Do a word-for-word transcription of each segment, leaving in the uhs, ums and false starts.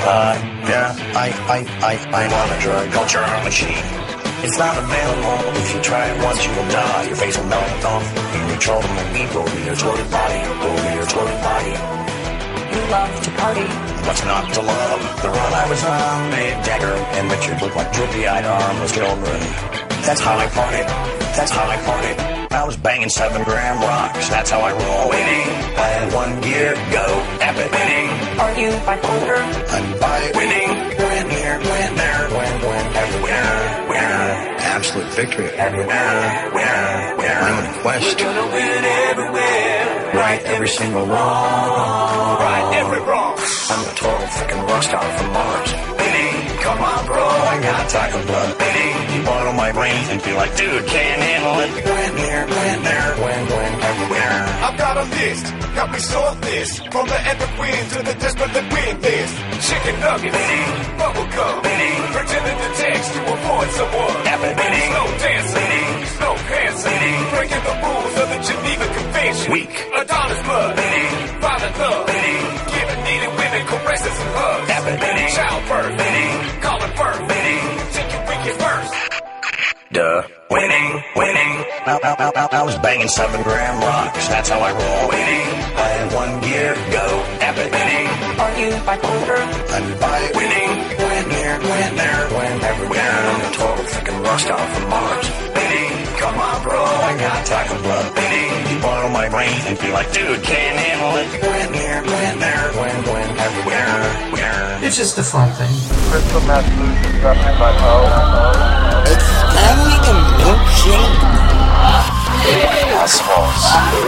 pie. Yeah, I, I, I, I'm on a drug culture machine. It's not available. If you try it once, you will die. Your face will melt off. In your children will weep over your tortured body. Over your tortured body. You love to party. What's not to love? The run I was on made Dagger and Richard look like droopy-eyed armless children. That's how I partied. That's how I partied. I was banging seven gram rocks. That's how I roll. Winning. I had one gear. Go. Epic. Winning. Are you bipolar? I'm by winning. Win here. Win there. Win. Win. Everywhere. Winner. Absolute victory. Everywhere. Winner. Winner. I'm on a quest. We're gonna win everywhere. Right every single wrong. Right every wrong. I'm a total freaking rock star from Mars. Winning. Come on, bro. I got tiger blood. Winning. You bottle my brain and feel like, dude, can't handle it. Win here. Win there. Win. Win. Everywhere. I've got a list. Got me so this. From the epic win to the desperately win list. Chicken nuggets. Winning. Bubble gum. Winning. Pretending to text to avoid someone. Epic. Winning. Slow dancing. Winning. Slow dancing. Winning. Breaking the rules of the Geneva Convention. Weak. Adonis blood. Winning. Violent love. Winning. Giving needed women caresses and hugs. Epic. Winning. Childbirth. Winning. Calling birth. Winning. Take your weakest first. Duh. Winning. Winning. I, I, I, I was banging seven gram rocks. That's how I roll. Winning. I had one gear. Go. Epic. Winning. Are you bipolar? I'm by winning. Win here. Win there. Win everywhere. I'm a total freaking rock star from Mars. Winning. Come on, bro. I got tiger blood. Winning. You bottle my brain and feel like, dude, can't handle it. Win here. Win there. Win. Win everywhere. Winner. It's just a fun thing. Crystal meth solution dropping by Poe. It's having a milkshake. Assholes.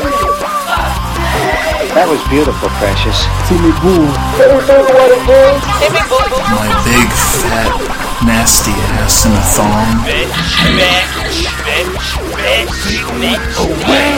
That was beautiful, Precious. Timmy Boo. My big, fat, nasty ass in a thong. Bitch, bitch, bitch, bitch, bitch. Away.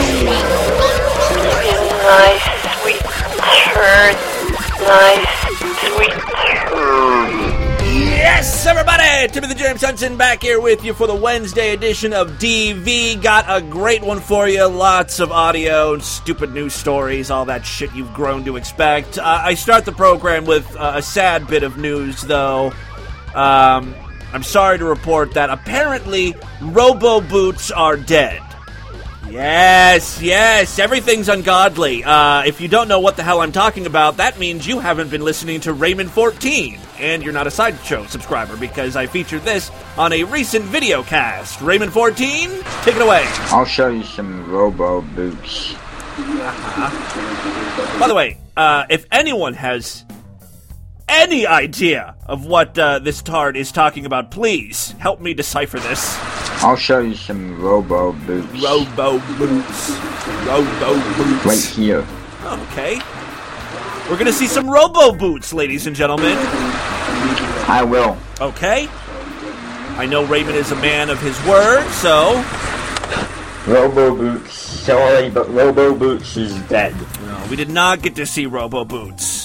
Nice, sweet turd. Nice, sweet turd. Yes, everybody! Timmy the James Henson back here with you for the Wednesday edition of D V. Got a great one for you. Lots of audio, stupid news stories, all that shit you've grown to expect. Uh, I start the program with uh, a sad bit of news, though. Um, I'm sorry to report that apparently Robo Boots are dead. Yes, yes, everything's ungodly. Uh, if you don't know what the hell I'm talking about, that means you haven't been listening to Raymond fourteen, and you're not a Sideshow subscriber, because I featured this on a recent video cast. Raymond fourteen, take it away. I'll show you some Robo Boots. Uh-huh. By the way, uh, if anyone has any idea of what uh, this tard is talking about, please help me decipher this. I'll show you some Robo Boots. Robo Boots. Robo Boots. Right here. Okay. We're gonna see some Robo Boots, ladies and gentlemen. I will. Okay. I know Raymond is a man of his word, so... Robo Boots. Sorry, but Robo Boots is dead. No, we did not get to see Robo Boots.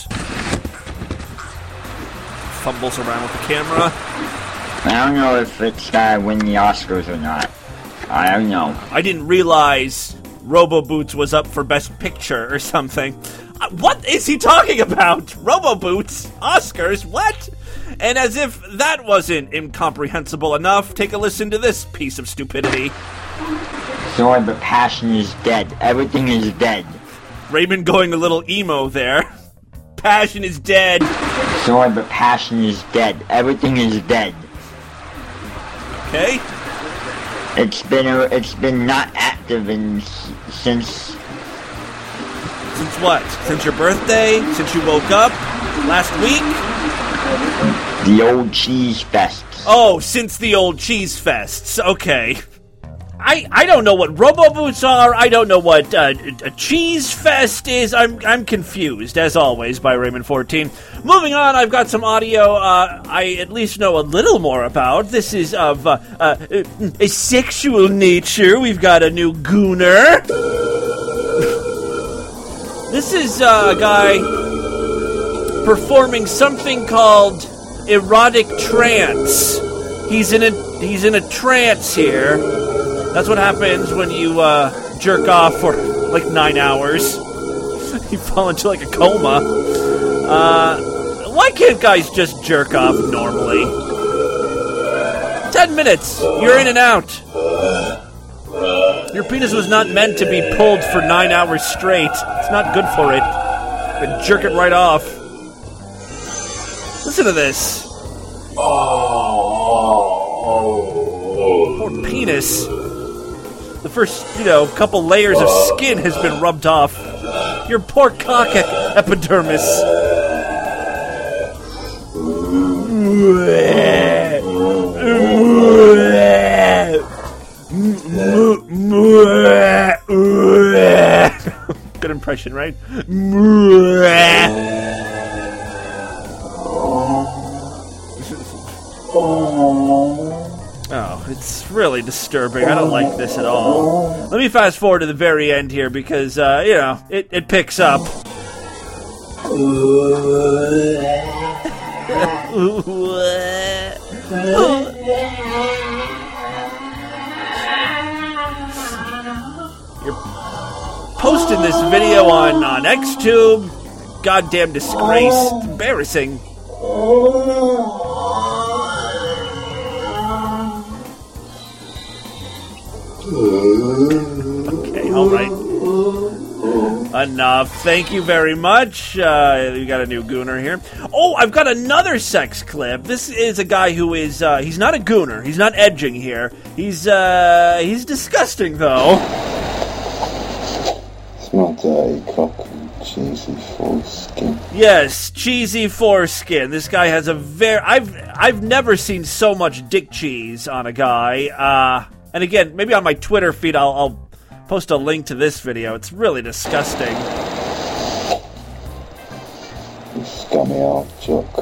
Fumbles around with the camera. I don't know if it's gonna win the Oscars or not. I don't know. I didn't realize Robo Boots was up for Best Picture or something. Uh, what is he talking about? Robo Boots? Oscars? What? And as if that wasn't incomprehensible enough, take a listen to this piece of stupidity. Sorry, but passion is dead. Everything is dead. Raymond going a little emo there. Passion is dead. Sorry, but passion is dead. Everything is dead. Okay. It's been a, it's been not active in since. Since what? Since your birthday? Since you woke up? Last week? The old cheese fests. Oh, since the old cheese fests. Okay. I, I don't know what Robo Boots are. I don't know what uh, a cheese fest is. I'm I'm confused, as always, by Raymond fourteen. Moving on, I've got some audio uh, I at least know a little more about. This is of uh, uh, a sexual nature. We've got a new gooner. This is uh, a guy performing something called erotic trance. He's in a he's in a trance here. That's what happens when you uh, jerk off for like nine hours. You fall into like a coma. Uh, Why can't guys just jerk off normally? Ten minutes. You're in and out. Your penis was not meant to be pulled for nine hours straight. It's not good for it. And jerk it right off. Listen to this. Poor penis. The first, you know, couple layers of skin has been rubbed off. Your poor cock e- epidermis. Good impression, right? Oh, it's really disturbing. I don't like this at all. Let me fast forward to the very end here because, uh, you know, it, it picks up. You're posting this video on, on XTube. Goddamn disgrace. It's embarrassing. Okay, all right. Enough. Thank you very much. Uh, we got a new gooner here. Oh, I've got another sex clip. This is a guy who is, uh, he's not a gooner. He's not edging here. He's, uh, he's disgusting, though. It's my dirty cock and cheesy foreskin. Yes, cheesy foreskin. This guy has a very, I've, I've never seen so much dick cheese on a guy. Uh, and again, maybe on my Twitter feed I'll, I'll post a link to this video. It's really disgusting. You scummy old jock.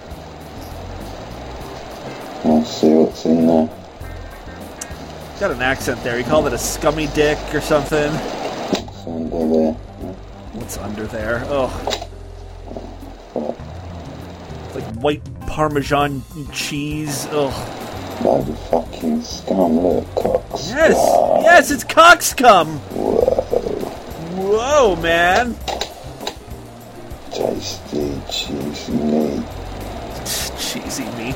I'll see what's in there. Got an accent there. He called it a scummy dick or something. What's under there? What's under there? Oh. It's like white Parmesan cheese. Ugh. Load of fucking scum, little cock scum. Yes, yes, it's cock scum. Whoa. Whoa, man. Tasty, cheesy meat. Cheesy meat.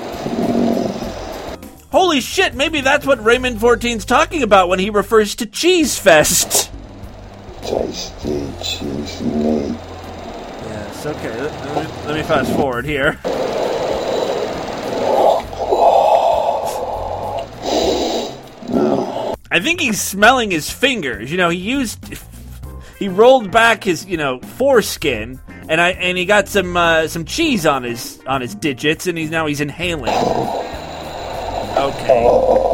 Holy shit, maybe that's what Raymond fourteen's talking about when he refers to Cheese Fest. Tasty, cheesy meat. Yes, okay, let, let, me, let me fast forward here. I think he's smelling his fingers. You know, he used, he rolled back his, you know, foreskin, and I and he got some uh, some cheese on his on his digits, and he's now he's inhaling. Okay.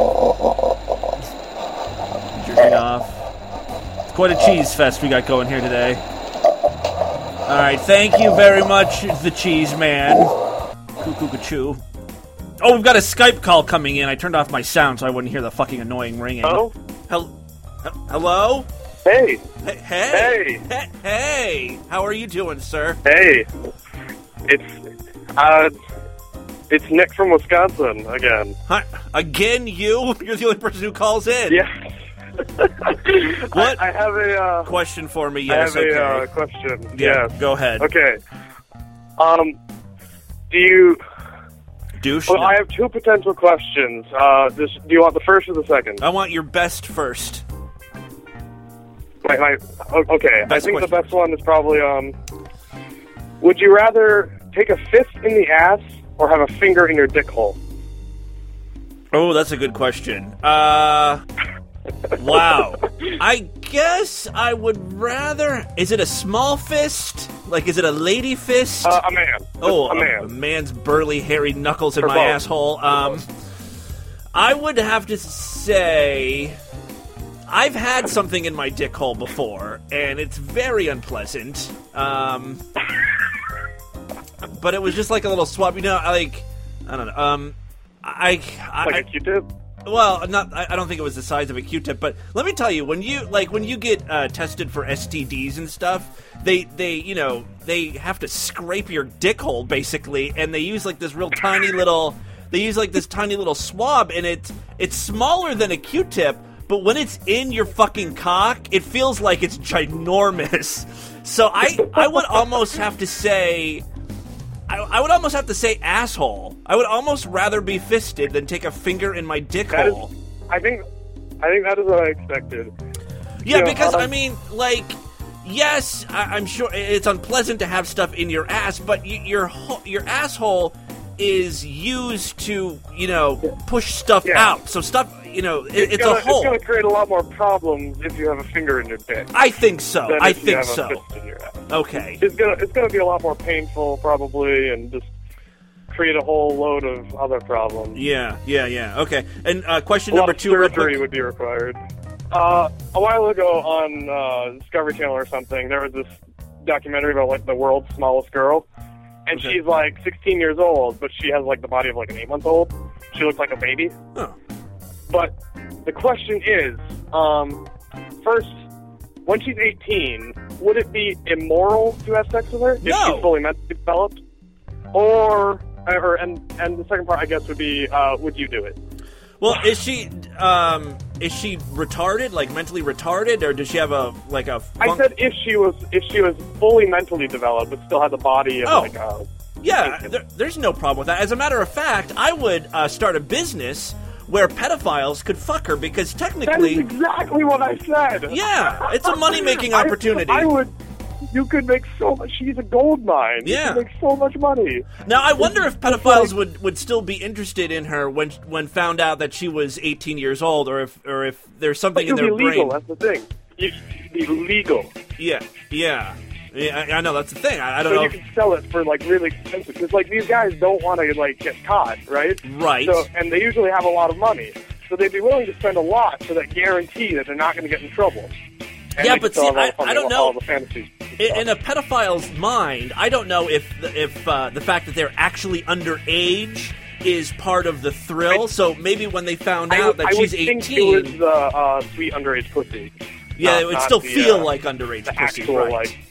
Jerking off. It's quite a cheese fest we got going here today. All right, thank you very much, the cheese man. Cuckoo-ca-choo. Oh, we've got a Skype call coming in. I turned off my sound so I wouldn't hear the fucking annoying ringing. Hello? Hel- Hello? Hey. Hey. Hey. Hey. Hey. How are you doing, sir? Hey. It's, uh, it's Nick from Wisconsin again. Hi. Again, you? You're the only person who calls in. Yeah. What? I, I have a, uh... question for me, yes, I have okay. a, uh, question. Yeah, yes. go ahead. Okay. Um, do you... Douche? Well, I have two potential questions. Uh, this, do you want the first or the second? I want your best first. My, my, okay, Best I think question. the best one is probably, um... would you rather take a fist in the ass or have a finger in your dick hole? Oh, that's a good question. Uh... Wow. I guess I would rather... Is it a small fist? Like, is it a lady fist? Uh, a man. Oh, a, a man. A man's burly, hairy knuckles in Or my both. asshole. Um, I would have to say... I've had something in my dick hole before, and it's very unpleasant. Um, but it was just like a little swab. You know, like... I don't know. Um, I... I Like a Q-tip? Well, not. I I don't think it was the size of a Q-tip, but let me tell you, when you like when you get uh, tested for S T Ds and stuff, they they you know they have to scrape your dick hole basically, and they use like this real tiny little. They use like this tiny little swab, and it's it's smaller than a Q-tip, but when it's in your fucking cock, it feels like it's ginormous. So I I would almost have to say. I, I would almost have to say asshole. I would almost rather be fisted than take a finger in my dick That hole. is, I think, I think that is what I expected. Yeah, You know, because, um, I mean, like, yes, I, I'm sure it's unpleasant to have stuff in your ass, but y- your ho- your asshole is used to, you know, push stuff Yeah. out. So stuff, you know, it, It's, it's gonna, a hole. It's going to create a lot more problems if you have a finger in your dick. I think so. than I if you think have a so. fist in your ass. Okay. It's gonna it's gonna be a lot more painful probably, and just create a whole load of other problems. Yeah, yeah, yeah. Okay. And uh, question a lot number of two, real surgery quick. would be required. Uh, a while ago on uh, Discovery Channel or something, there was this documentary about like the world's smallest girl, and Okay. she's like sixteen years old, but she has like the body of like an eight month old. She looks like a baby. Oh. But the question is, um, first, when she's eighteen, would it be immoral to have sex with her if No. she's fully mentally developed? Or, or and and the second part, I guess, would be, uh, would you do it? Well, is she um is she retarded, like mentally retarded, or does she have a like a? I fun- said if she was if she was fully mentally developed, but still had the body of Oh. like a. Yeah, there, there's no problem with that. As a matter of fact, I would uh, start a business where pedophiles could fuck her because That technically, is exactly what I said. yeah, it's a money making I- opportunity. I would. You could make so much. She's a gold mine. Yeah. You could make so much money. Now, I wonder if pedophiles would, would still be interested in her when when found out that she was eighteen years old, or if or if there's something But in you'd their be legal. brain. That's the thing. You'd be legal. Yeah, yeah, yeah. I, I know that's the thing. I, I don't So know. you if- can sell it for like really expensive because like these guys don't want to like get caught, right? Right. So and they usually have a lot of money, so they'd be willing to spend a lot for that guarantee that they're not going to get in trouble. And Yeah, they but can see, sell all I- the I don't all know- the fantasies. In, in a pedophile's mind, I don't know if the, if uh, the fact that they're actually underage is part of the thrill. I- so maybe when they found I out would- that I she's would think eighteen, it was the uh, sweet underage pussy. yeah, not- it would not still the, feel uh, like underage the pussy, actual right? like.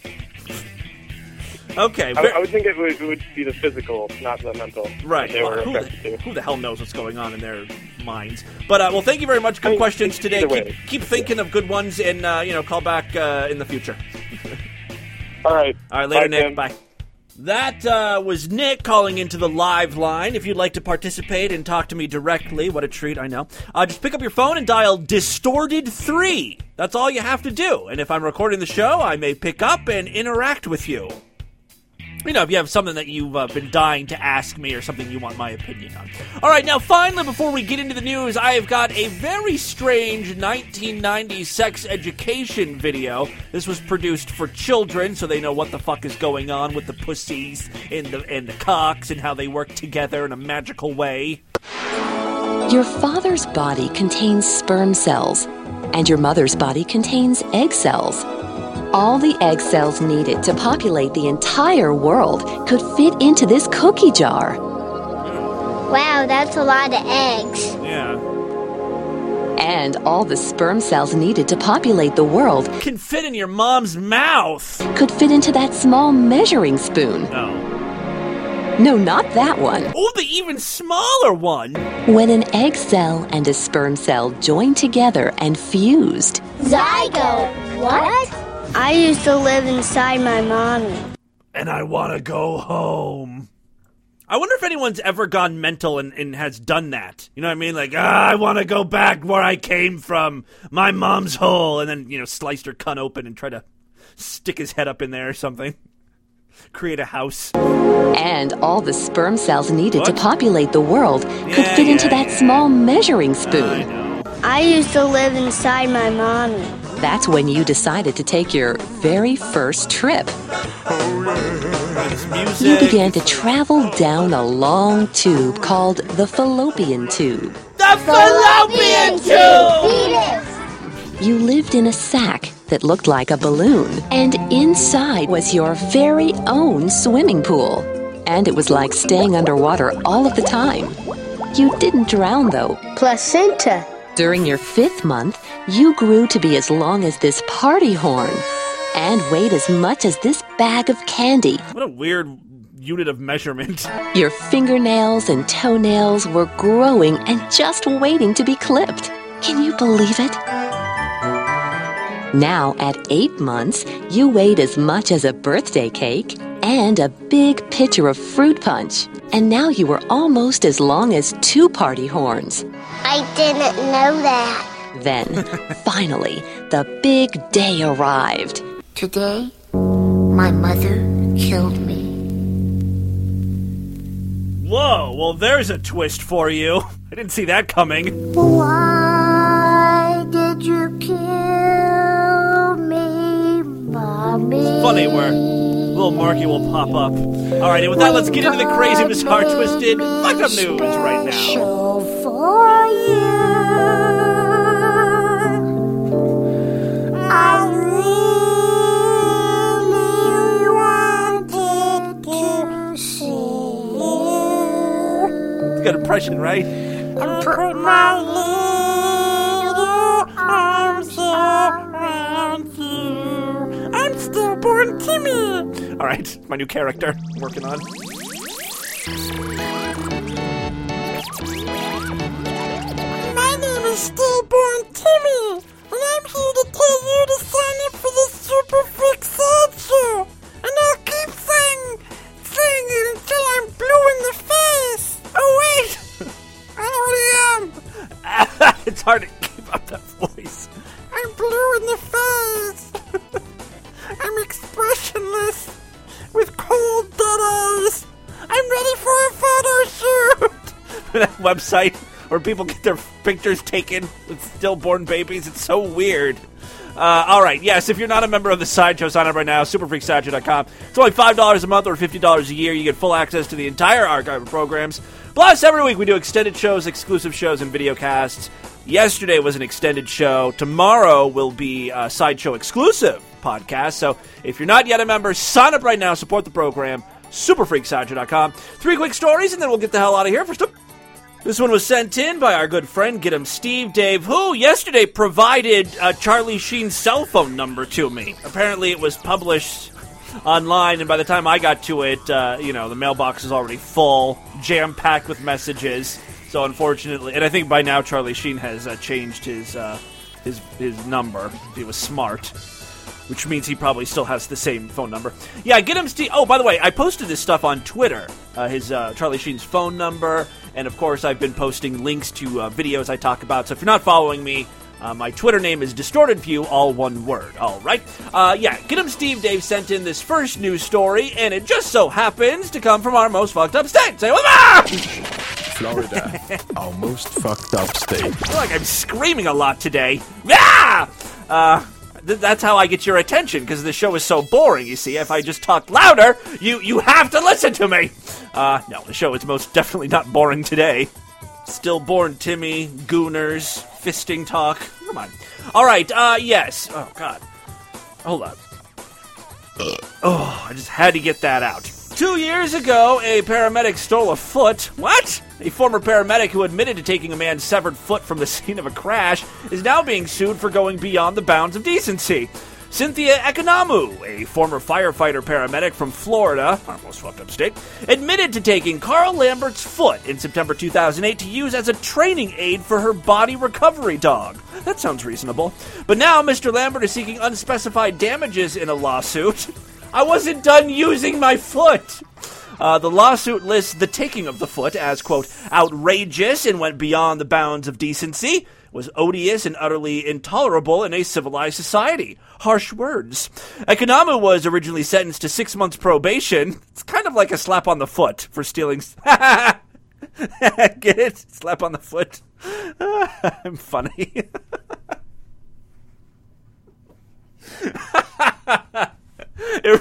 Okay, I, ver- I would think it would, it would be the physical, not the mental. right. that They Well, were who, the, attracted to. who the hell knows what's going on in their minds? But uh, well, thank you very much. Good I mean, questions today. either Keep, way. keep thinking of good ones, and uh, you know, call back uh, in the future. All right. All right, later, Bye, Nick. Tim. Bye. That uh, was Nick calling into the live line. If you'd like to participate and talk to me directly, what a treat, I know. Uh, just pick up your phone and dial Distorted three. That's all you have to do. And if I'm recording the show, I may pick up and interact with you. You know, if you have something that you've uh, been dying to ask me or something you want my opinion on. All right, now finally, before we get into the news, I have got a very strange nineteen nineties sex education video. This was produced for children, so they know what the fuck is going on with the pussies and the, and the cocks and how they work together in a magical way. Your father's body contains sperm cells, and your mother's body contains egg cells. All the egg cells needed to populate the entire world could fit into this cookie jar. Wow, that's a lot of eggs. Yeah. And all the sperm cells needed to populate the world Can fit in your mom's mouth. could fit into that small measuring spoon. Oh. No, not that one. Oh, the even smaller one. When an egg cell and a sperm cell joined together and fused, Zygote. What? I used to live inside my mommy. And I want to go home. I wonder if anyone's ever gone mental and, and has done that. You know what I mean? Like, ah, I want to go back where I came from, my mom's hole, and then, you know, sliced her cunt open and try to stick his head up in there or something. Create a house. and all the sperm cells needed What? to populate the world could Yeah, fit into yeah, that yeah. small measuring spoon. I know. I used to live inside my mommy. That's when you decided to take your very first trip. This music. You began to travel down a long tube called the fallopian tube. The fallopian tube! You lived in a sack that looked like a balloon, and inside was your very own swimming pool. And it was like staying underwater all of the time. You didn't drown, though. Placenta. During your fifth month, you grew to be as long as this party horn and weighed as much as this bag of candy. What a weird unit of measurement. Your fingernails and toenails were growing and just waiting to be clipped. Can you believe it? Now, at eight months, you weighed as much as a birthday cake and a big pitcher of fruit punch. And now you were almost as long as two party horns. I didn't know that. Then, finally, the big day arrived. Today, my mother killed me. Whoa, well, there's a twist for you. I didn't see that coming. Why did you kill me, Mommy? It's funny where little Marky will pop up. All right, and with that, let's get into the crazy, bizarre, twisted, fucked up news right now. For you, I really wanted to see you. It's a good impression, right? And put my little arms around you. I'm stillborn Timmy. All right, my new character I'm working on. My name is Stillborn Timmy, and I'm here to tell you to sign up for the Super Freak Sideshow. And I'll keep saying, saying it until I'm blue in the face. Oh wait, I already am. It's hard to keep up that voice. I'm blue in the face. I'm expressionless with cold dead eyes. I'm ready for a photo shoot. That website where people get their pictures taken with stillborn babies. It's so weird. Uh, all right, yes, if you're not a member of the Sideshow, sign up right now, super freak sideshow dot com. It's only five dollars a month or fifty dollars a year. You get full access to the entire archive of programs. Plus, every week we do extended shows, exclusive shows, and video casts. Yesterday was an extended show. Tomorrow will be a Sideshow exclusive podcast. So if you're not yet a member, sign up right now, support the program, super freak sideshow dot com. Three quick stories, and then we'll get the hell out of here. First up, this one was sent in by our good friend, Get 'em Steve Dave, who yesterday provided uh, Charlie Sheen's cell phone number to me. Apparently it was published online, and by the time I got to it, uh, you know, the mailbox is already full, jam-packed with messages. So unfortunately, and I think by now Charlie Sheen has uh, changed his, uh, his his number. He was smart. Which means he probably still has the same phone number. Yeah, Get 'em Steve. Oh, by the way, I posted this stuff on Twitter. Uh, his uh, Charlie Sheen's phone number. And, of course, I've been posting links to uh, videos I talk about. So if you're not following me, uh, my Twitter name is Distorted View, all one word. All right. Uh, yeah, Get 'em Steve Dave sent in this first news story. And it just so happens to come from our most fucked up state. Say, what? Florida, our most fucked up state. I feel like I'm screaming a lot today. Yeah! Uh... That's how I get your attention, because the show is so boring, you see. If I just talk louder, you, you have to listen to me. Uh, no, the show is most definitely not boring today. Stillborn Timmy, Gooners, fisting talk. Come on. All right, uh, yes. Oh, God. Hold on. Oh, I just had to get that out. Two years ago, a paramedic stole a foot. What? A former paramedic who admitted to taking a man's severed foot from the scene of a crash is now being sued for going beyond the bounds of decency. Cynthia Ekonamu, a former firefighter paramedic from Florida, our most fucked up state, admitted to taking Carl Lambert's foot in September two thousand eight to use as a training aid for her body recovery dog. That sounds reasonable. But now Mister Lambert is seeking unspecified damages in a lawsuit. I wasn't done using my foot. Uh, the lawsuit lists the taking of the foot as, quote, outrageous and went beyond the bounds of decency, was odious and utterly intolerable in a civilized society. Harsh words. Ekonamu was originally sentenced to six months probation. It's kind of like a slap on the foot for stealing... Get it? Slap on the foot. I'm funny. It...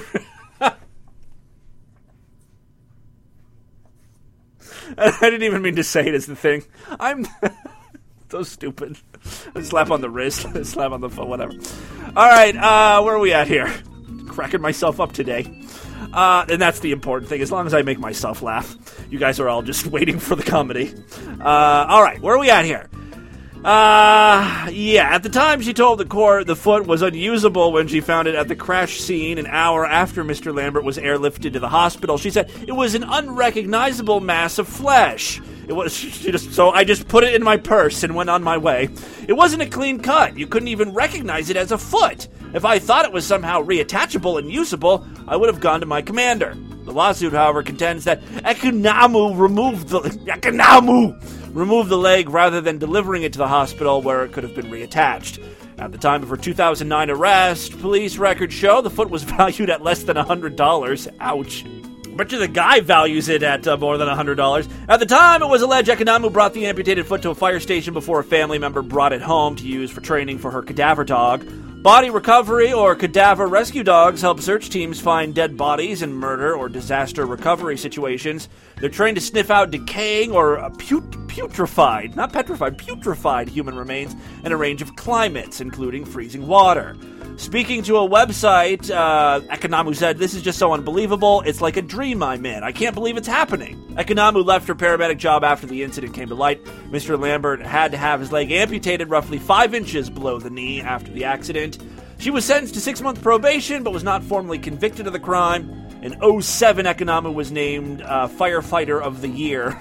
I didn't even mean to say it as the thing. I'm so stupid. A slap on the wrist, a slap on the foot, whatever. All right, uh, where are we at here? Cracking myself up today. Uh, and that's the important thing. As long as I make myself laugh, you guys are all just waiting for the comedy. Uh, all right, where are we at here? Uh, yeah, at the time she told the court the foot was unusable when she found it at the crash scene an hour after Mister Lambert was airlifted to the hospital. She said it was an unrecognizable mass of flesh. It was she just so I just put it in my purse and went on my way. It wasn't a clean cut. You couldn't even recognize it as a foot. If I thought it was somehow reattachable and usable, I would have gone to my commander. The lawsuit, however, contends that Ekinamu removed the Ekinamu removed the leg rather than delivering it to the hospital where it could have been reattached. At the time of her two thousand nine arrest, police records show the foot was valued at less than one hundred dollars. Ouch. Bet you the guy values it at uh, more than one hundred dollars. At the time, it was alleged Ekinamu brought the amputated foot to a fire station before a family member brought it home to use for training for her cadaver dog. Body recovery or cadaver rescue dogs help search teams find dead bodies in murder or disaster recovery situations. They're trained to sniff out decaying or uh, put- putrefied, not petrified, putrefied human remains in a range of climates, including freezing water. Speaking to a website, uh, Ekinamu said, "This is just so unbelievable. It's like a dream I'm in. I can't believe it's happening." Ekinamu left her paramedic job after the incident came to light. Mister Lambert had to have his leg amputated roughly five inches below the knee after the accident. She was sentenced to six-month probation, but was not formally convicted of the crime. In oh seven, Ekinamu was named uh, Firefighter of the Year.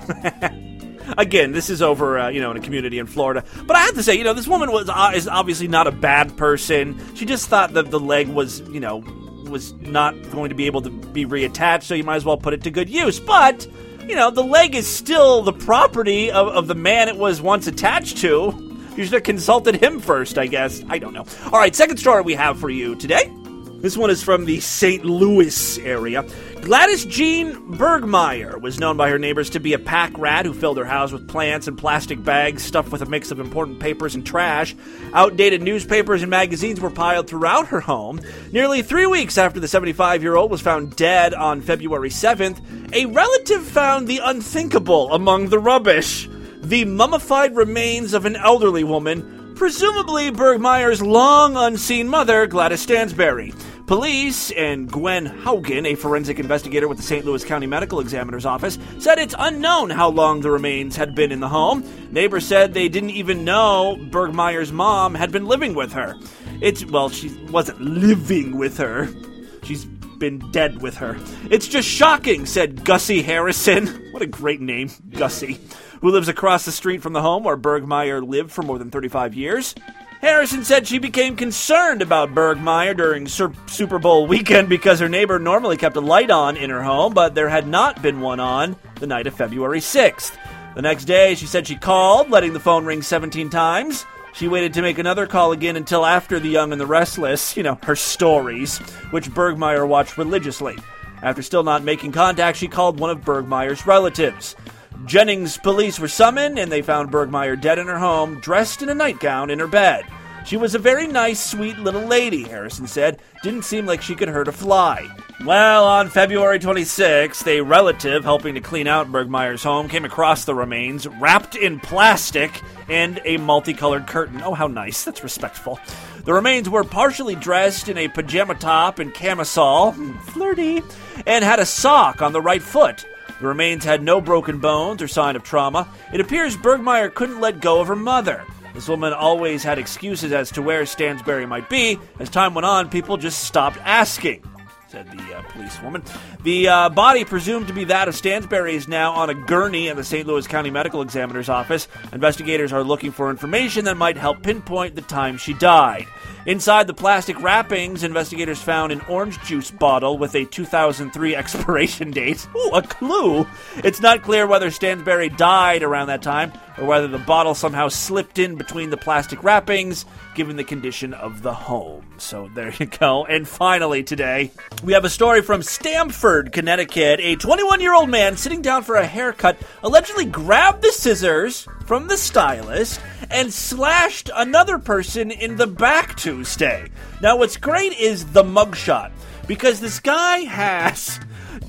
Again, this is over, uh, you know, in a community in Florida. But I have to say, you know, this woman was uh, is obviously not a bad person. She just thought that the leg was, you know, was not going to be able to be reattached, so you might as well put it to good use. But, you know, the leg is still the property of, of the man it was once attached to. You should have consulted him first, I guess. I don't know. All right, second story we have for you today. This one is from the Saint Louis area. Gladys Jean Bergmeyer was known by her neighbors to be a pack rat who filled her house with plants and plastic bags stuffed with a mix of important papers and trash. Outdated newspapers and magazines were piled throughout her home. Nearly three weeks after the seventy-five-year-old was found dead on February seventh, a relative found the unthinkable among the rubbish. The mummified remains of an elderly woman, presumably Bergmeyer's long-unseen mother, Gladys Stansberry. Police and Gwen Haugen, a forensic investigator with the Saint Louis County Medical Examiner's Office, said it's unknown how long the remains had been in the home. Neighbors said they didn't even know Bergmeyer's mom had been living with her. It's, well, she wasn't living with her. She's been dead with her. It's just shocking, said Gussie Harrison. What a great name, Gussie. Who lives across the street from the home where Bergmeyer lived for more than thirty-five years. Harrison said she became concerned about Bergmeyer during Sur- Super Bowl weekend because her neighbor normally kept a light on in her home, but there had not been one on the night of February sixth. The next day, she said she called, letting the phone ring seventeen times. She waited to make another call again until after The Young and the Restless, you know, her stories, which Bergmeyer watched religiously. After still not making contact, she called one of Bergmeyer's relatives. Jennings police were summoned, and they found Bergmeyer dead in her home, dressed in a nightgown in her bed. She was a very nice, sweet little lady, Harrison said. Didn't seem like she could hurt a fly. Well, on February twenty-sixth, a relative helping to clean out Bergmeyer's home came across the remains, wrapped in plastic and a multicolored curtain. Oh, how nice. That's respectful. The remains were partially dressed in a pajama top and camisole, flirty, and had a sock on the right foot. The remains had no broken bones or sign of trauma. It appears Bergmeyer couldn't let go of her mother. This woman always had excuses as to where Stansberry might be. As time went on, people just stopped asking, said the uh, policewoman. The uh, body, presumed to be that of Stansberry, is now on a gurney at the Saint Louis County Medical Examiner's Office. Investigators are looking for information that might help pinpoint the time she died. Inside the plastic wrappings, investigators found an orange juice bottle with a two thousand three expiration date. Ooh, a clue! It's not clear whether Stansberry died around that time or whether the bottle somehow slipped in between the plastic wrappings, given the condition of the home. So there you go. And finally today, we have a story from Stamford, Connecticut. A twenty-one-year-old man sitting down for a haircut allegedly grabbed the scissors from the stylist and slashed another person in the back Tuesday. Now, what's great is the mugshot, because this guy has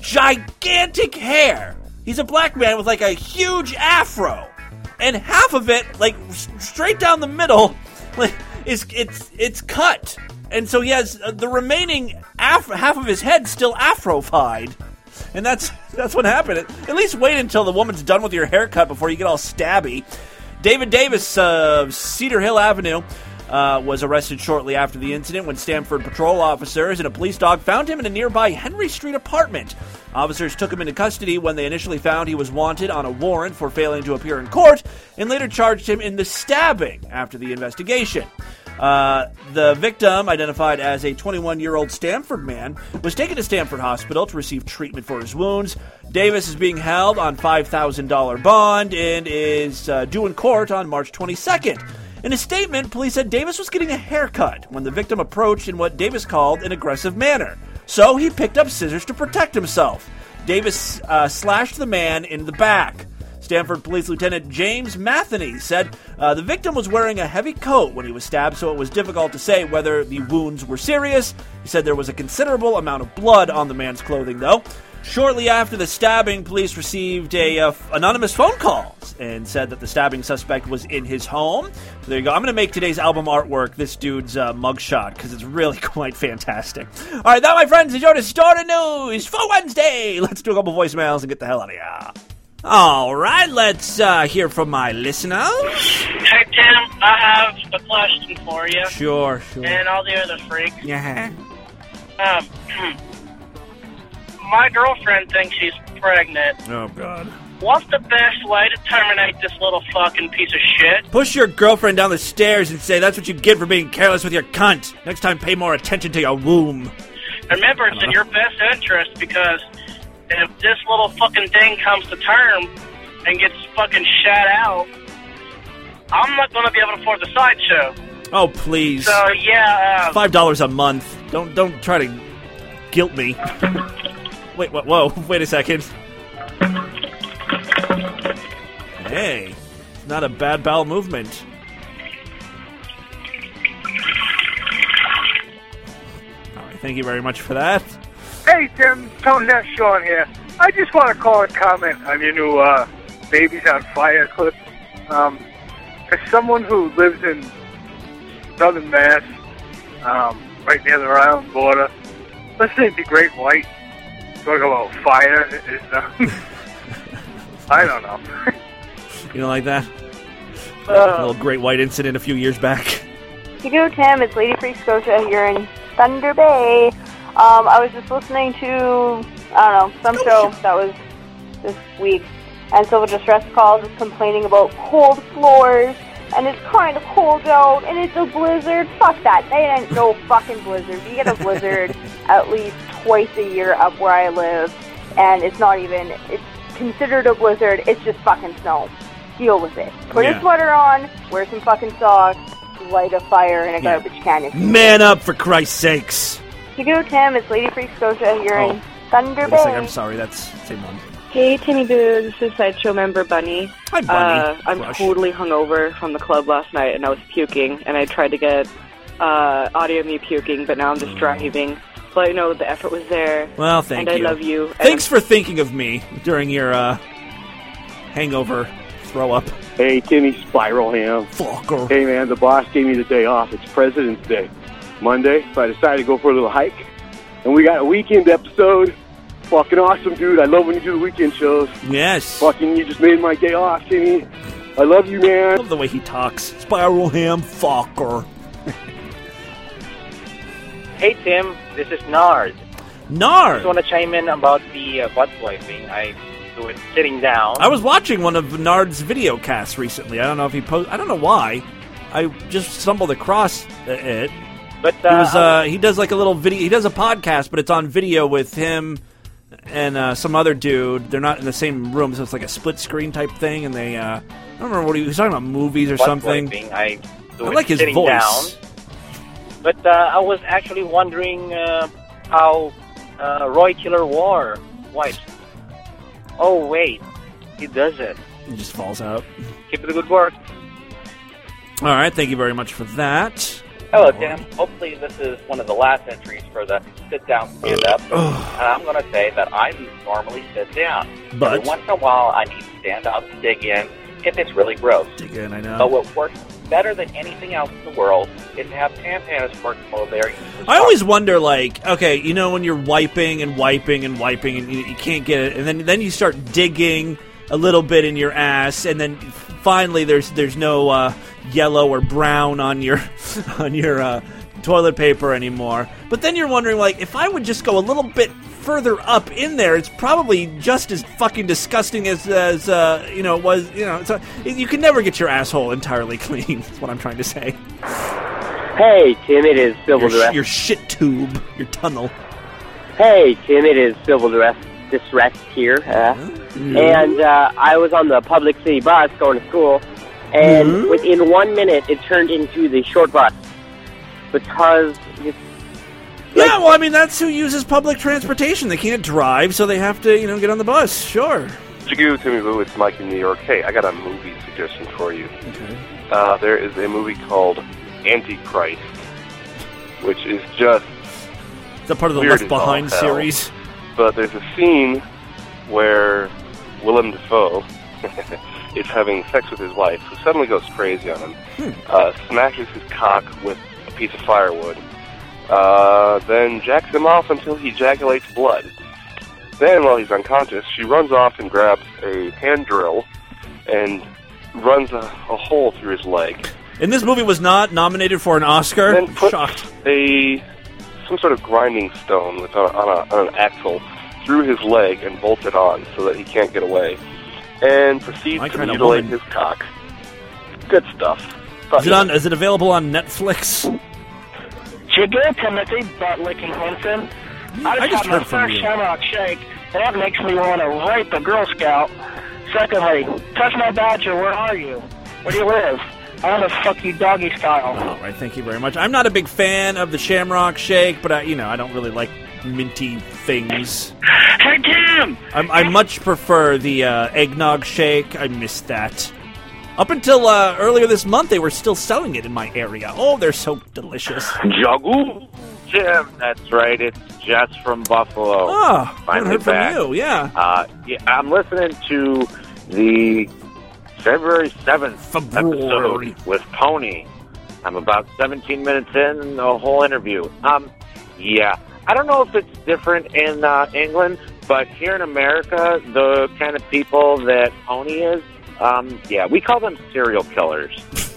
gigantic hair. He's a black man with like a huge afro, and half of it, like straight down the middle, like, is it's it's cut, and so he has uh, the remaining af- half of his head still afrofied. And that's that's what happened. At least wait until the woman's done with your haircut before you get all stabby. David Davis of Cedar Hill Avenue uh, was arrested shortly after the incident when Stamford patrol officers and a police dog found him in a nearby Henry Street apartment. Officers took him into custody when they initially found he was wanted on a warrant for failing to appear in court and later charged him in the stabbing after the investigation. Uh, the victim, identified as a twenty-one-year-old Stanford man, was taken to Stanford Hospital to receive treatment for his wounds. Davis is being held on five thousand dollars bond and is uh, due in court on March twenty-second. In a statement, police said Davis was getting a haircut when the victim approached in what Davis called an aggressive manner. So he picked up scissors to protect himself. Davis uh, slashed the man in the back. Stanford Police Lieutenant James Matheny said uh, the victim was wearing a heavy coat when he was stabbed, so it was difficult to say whether the wounds were serious. He said there was a considerable amount of blood on the man's clothing, though. Shortly after the stabbing, police received a uh, anonymous phone call and said that the stabbing suspect was in his home. So there you go. I'm going to make today's album artwork this dude's uh, mugshot because it's really quite fantastic. All right, that, my friends, is your Start of News for Wednesday. Let's do a couple voicemails and get the hell out of here. All right, let's uh, hear from my listeners. Hey, Tim, I have a question for you. Sure, sure. And all the other freaks. Yeah. Um, my girlfriend thinks she's pregnant. Oh, God. What's the best way to terminate this little fucking piece of shit? Push your girlfriend down the stairs and say that's what you get for being careless with your cunt. Next time, pay more attention to your womb. Remember, it's in your best interest because if this little fucking thing comes to term and gets fucking shat out, I'm not going to be able to afford the sideshow. Oh, please. So, yeah. Uh, Five dollars a month. Don't don't try to guilt me. Wait, whoa, whoa, wait a second. Hey, it's not a bad bowel movement. All right, thank you very much for that. Hey, Tim, Tone Ness Sean here. I just want to call and comment on your new uh, Babies on Fire clip. Um, as someone who lives in southern Mass, um, right near the Rhode Island border, listening to Great White talk about fire is, uh, I don't know. You don't like that? Uh, a little Great White incident a few years back. You do, Tim. It's Lady Free Scotia here in Thunder Bay. Um, I was just listening to, I don't know, some show that was this week, and Civil Distress Calls is complaining about cold floors, and it's kind of cold out, and it's a blizzard. Fuck that. They ain't no fucking blizzard. You get a blizzard at least twice a year up where I live, and it's not even, it's considered a blizzard. It's just fucking snow. Deal with it. Put Yeah. a sweater on, wear some fucking socks, light a fire in a Yeah. garbage can. If you Man up, for Christ's sakes. You go, Tim. It's Lady Free Scotia here Oh. in Thunder Wait Bay. a second, I'm sorry, that's same one. Hey, Timmy Boo, this is Sideshow member Bunny. Hi, Bunny. Uh, I'm Crush. totally hungover from the club last night, and I was puking, and I tried to get uh, audio of me puking, but now I'm just driving. But, you know, the effort was there. Well, thank and you. I love you. Thanks for thinking of me during your uh, hangover throw-up. Hey, Timmy Spiral Ham. Fucker. Hey, man, the boss gave me the day off. It's President's Day. Monday, so I decided to go for a little hike. And we got a weekend episode. Fucking awesome, dude. I love when you do the weekend shows. Yes. Fucking, you just made my day off, Timmy. I love you, man. I love the way he talks. Spiral Ham, fucker. Hey, Tim. This is Nard. Nard? I just want to chime in about the uh, butt wiping. I do it sitting down. I was watching one of Nard's video casts recently. I don't know if he post. I don't know why. I just stumbled across it. But he, uh, was, uh, he does like a little video. He does a podcast, but it's on video with him and uh, some other dude. They're not in the same room, so it's like a split screen type thing. And they, uh, I don't remember what he, he was talking about, movies or butt something. wiping, I do I it like his sitting voice. down. But uh, I was actually wondering uh, how uh, Roy Killer War wipes. Oh, wait. He does it. He just falls out. Keep up the good work. All right, thank you very much for that. Hello, Tim. Hopefully this is one of the last entries for the sit-down, stand-up. and I'm going to say that I normally sit down. But? Every once in a while, I need to stand up to dig in if it's really gross. Dig in, I know. But what works better than anything else in the world is to have Tantanas work while they're I always wonder, like, okay, you know, when you're wiping and wiping and wiping and you, you can't get it, and then then you start digging a little bit in your ass, and then finally there's there's no uh, yellow or brown on your on your uh, toilet paper anymore. But then you're wondering, like, if I would just go a little bit further up in there, it's probably just as fucking disgusting as as uh, you know it was. You know, so you can never get your asshole entirely clean. That's what I'm trying to say. Hey, Tim, it is Civil Your, Dress. your shit tube, your tunnel. Hey, Tim, it is Civil Dress. Distress here. Uh, Mm-hmm. And uh, I was on the public city bus going to school, and Mhm. within one minute it turned into the short bus. Because it's... Yeah, well, I mean, that's who uses public transportation. They can't drive, so they have to, you know, get on the bus. Sure. Jigoo, Timmy Boo, it's Mike in New York. Hey, I got a movie suggestion for you. Okay. Uh, there is a movie called Antichrist, which is just Is that part of the weird Left as all Behind hell. series? But there's a scene where Willem Dafoe is having sex with his wife, who suddenly goes crazy on him, Hmm. uh, smashes his cock with a piece of firewood, uh, then jacks him off until he ejaculates blood. Then, while he's unconscious, she runs off and grabs a hand drill and runs a, a hole through his leg. And this movie was not nominated for an Oscar? Then puts Shocked. a some sort of grinding stone with on, on, a, on an axle through his leg and bolts it on so that he can't get away, and proceeds My to kind of mutilate woman. his cock. Good stuff. Is it on? Is it available on Netflix? Jigoo, Timothy, butt-licking Henson. I I just just had my heard from first you. Shamrock Shake, and that makes me want to rape a Girl Scout. Secondly, touch my badger, where are you? Where do you live? I want to fuck you doggy style. All right, thank you very much. I'm not a big fan of the Shamrock Shake, but I, you know, I don't really like minty things. Hey, Tim! I, I much prefer the uh, eggnog shake. I miss that. Up until uh, earlier this month, they were still selling it in my area. Oh, they're so delicious. Juggle, Jim. That's right. It's Jess from Buffalo. Oh, haven't Finally heard from back. you. Yeah. Uh, yeah, I'm listening to the February seventh episode with Pony. I'm about seventeen minutes in, and the whole interview. Um, yeah. I don't know if it's different in uh, England, but here in America, the kind of people that Pony is, um, yeah, we call them serial killers.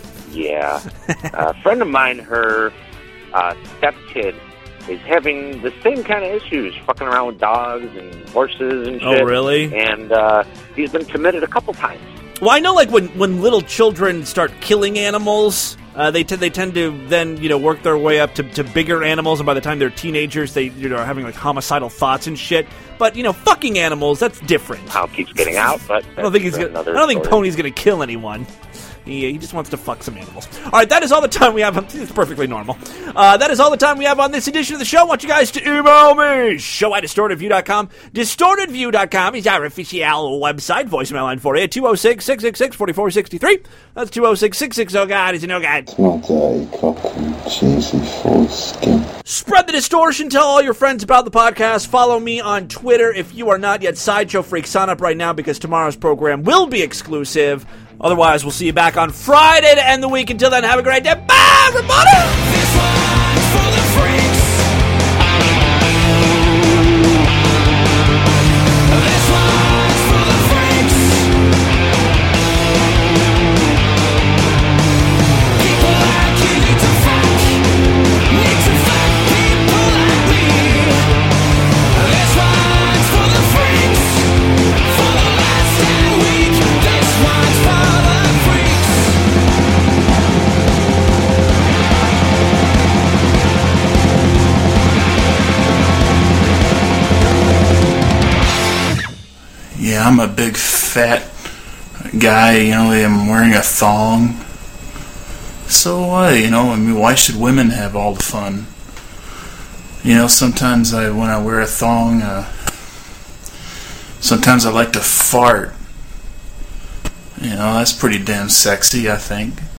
Yeah. A friend of mine, her uh, stepkid, is having the same kind of issues, fucking around with dogs and horses and Oh, shit. really? And uh, he's been committed a couple times. Well, I know, like, when, when little children start killing animals, uh, they, t- they tend to then, you know, work their way up to, to bigger animals, and by the time they're teenagers, they, you know, are having, like, homicidal thoughts and shit. But, you know, fucking animals, that's different. How it keeps getting out, but I don't think he's that's gonna, I another don't think story. Pony's going to kill anyone. He, he just wants to fuck some animals. All right, that is all the time we have. It's perfectly normal. Uh, that is all the time we have on this edition of the show. I want you guys to email me. Show at distorted view dot com. distorted view dot com is our official website. Voicemail line for you. two oh six, six six six, four four six three. That's two oh six, six six oh, God. Is a no God. It's my dirty cock and cheesy foreskin. Spread the distortion. Tell all your friends about the podcast. Follow me on Twitter. If you are not yet Sideshow Freak, sign up right now because tomorrow's program will be exclusive. Otherwise, we'll see you back on Friday to end the week. Until then, have a great day. Bye, everybody! Yeah, I'm a big fat guy, you know, I'm wearing a thong. So what, you know, I mean, why should women have all the fun? You know, sometimes I, when I wear a thong, uh, sometimes I like to fart. You know, that's pretty damn sexy, I think.